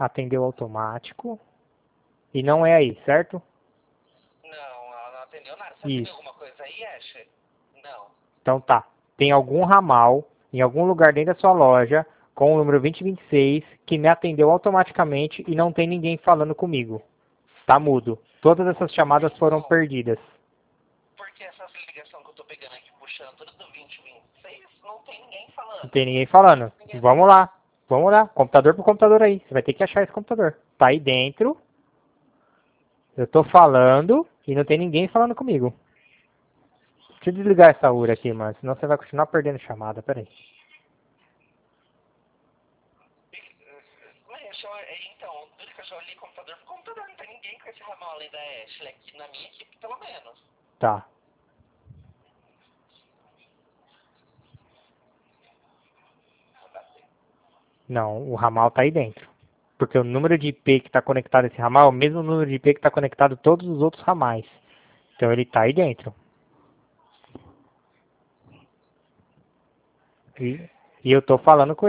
atendeu automático. E não é aí, certo? Não, ela não atendeu nada. Você Isso. atendeu alguma coisa aí, Ashley? Não. Então tá. Tem algum ramal, em algum lugar dentro da sua loja, com o número 2026, que me atendeu automaticamente e não tem ninguém falando comigo. Tá mudo. Todas essas chamadas foram perdidas. Porque essas ligações que eu tô pegando aqui, puxando tudo do 2026, não tem ninguém falando. Não tem ninguém falando. Vamos lá. Vamos lá. Computador por computador aí. Você vai ter que achar esse computador. Tá aí dentro. Eu tô falando e não tem ninguém falando comigo. Deixa eu desligar essa URA aqui, mano. Senão você vai continuar perdendo chamada. Pera aí. Então, tudo que eu já olhei computador por computador, não tem ninguém com esse ramal além da Ashley aqui na minha equipe, pelo menos. Tá. Não, o ramal tá aí dentro. Porque o número de IP que está conectado a esse ramal é o mesmo número de IP que está conectado a todos os outros ramais. Então ele tá aí dentro. E eu tô falando com